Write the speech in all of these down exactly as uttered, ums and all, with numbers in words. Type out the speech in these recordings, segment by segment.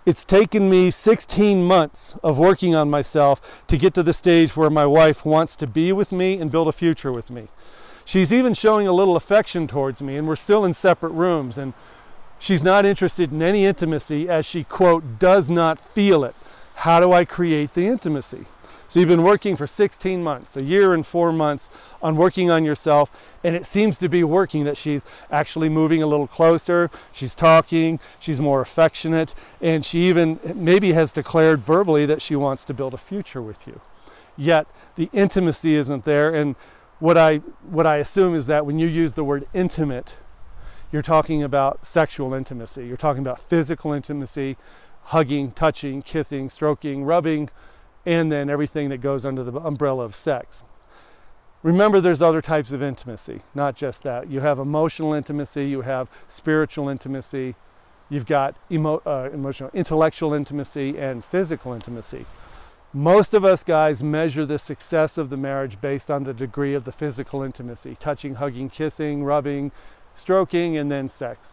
It's taken me sixteen months of working on myself to get to the stage where my wife wants to be with me and build a future with me. She's even showing a little affection towards me, and we're still in separate rooms, and she's not interested in any intimacy as she, quote, does not feel it. How do I create the intimacy? So you've been working for sixteen months, a year and four months on working on yourself, and it seems to be working, that she's actually moving a little closer, she's talking, she's more affectionate, and she even maybe has declared verbally that she wants to build a future with you. Yet the intimacy isn't there, and what I, what I assume is that when you use the word intimate, you're talking about sexual intimacy, you're talking about physical intimacy, hugging, touching, kissing, stroking, rubbing, and then everything that goes under the umbrella of sex. Remember, there's other types of intimacy, not just that. You have emotional intimacy, you have spiritual intimacy, you've got emo uh, emotional, intellectual intimacy, and physical intimacy. Most of us guys measure the success of the marriage based on the degree of the physical intimacy, touching, hugging, kissing, rubbing, stroking, and then sex.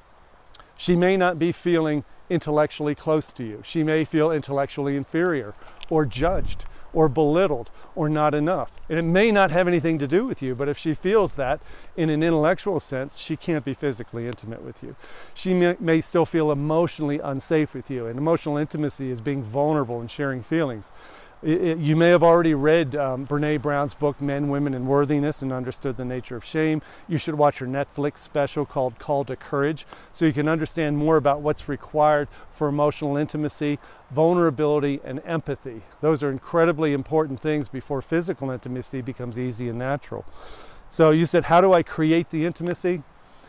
She may not be feeling intellectually close to you. She may feel intellectually inferior or judged or belittled or not enough. And it may not have anything to do with you, but if she feels that in an intellectual sense, she can't be physically intimate with you. She may, may still feel emotionally unsafe with you. And emotional intimacy is being vulnerable and sharing feelings. It, it, you may have already read um, Brene Brown's book, Men, Women, and Worthiness, and understood the nature of shame. You should watch her Netflix special called Call to Courage, so you can understand more about what's required for emotional intimacy, vulnerability, and empathy. Those are incredibly important things before physical intimacy becomes easy and natural. So you said, how do I create the intimacy?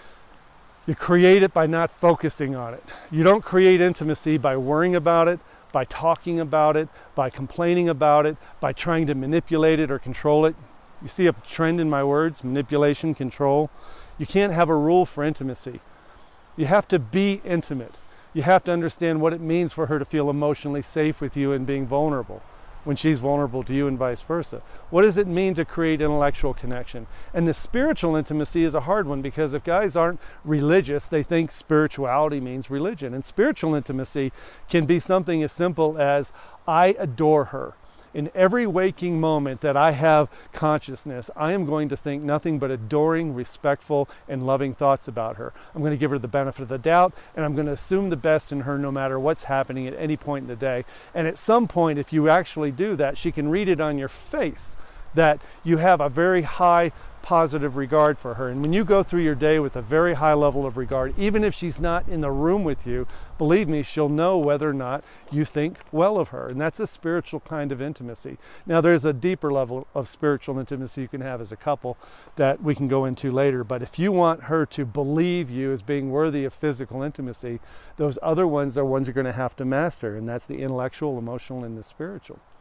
You create it by not focusing on it. You don't create intimacy by worrying about it, by talking about it, by complaining about it, by trying to manipulate it or control it. You see a trend in my words, manipulation, control. You can't have a rule for intimacy. You have to be intimate. You have to understand what it means for her to feel emotionally safe with you and being vulnerable when she's vulnerable to you, and vice versa. What does it mean to create intellectual connection? And the spiritual intimacy is a hard one, because if guys aren't religious, they think spirituality means religion. And spiritual intimacy can be something as simple as, I adore her. In every waking moment that I have consciousness, I am going to think nothing but adoring, respectful, and loving thoughts about her. I'm going to give her the benefit of the doubt, and I'm going to assume the best in her no matter what's happening at any point in the day. And at some point, if you actually do that, she can read it on your face that you have a very high positive regard for her. And when you go through your day with a very high level of regard, even if she's not in the room with you, believe me, she'll know whether or not you think well of her. And that's a spiritual kind of intimacy. Now, there's a deeper level of spiritual intimacy you can have as a couple that we can go into later. But if you want her to believe you as being worthy of physical intimacy, those other ones are ones you're going to have to master. And that's the intellectual, emotional, and the spiritual.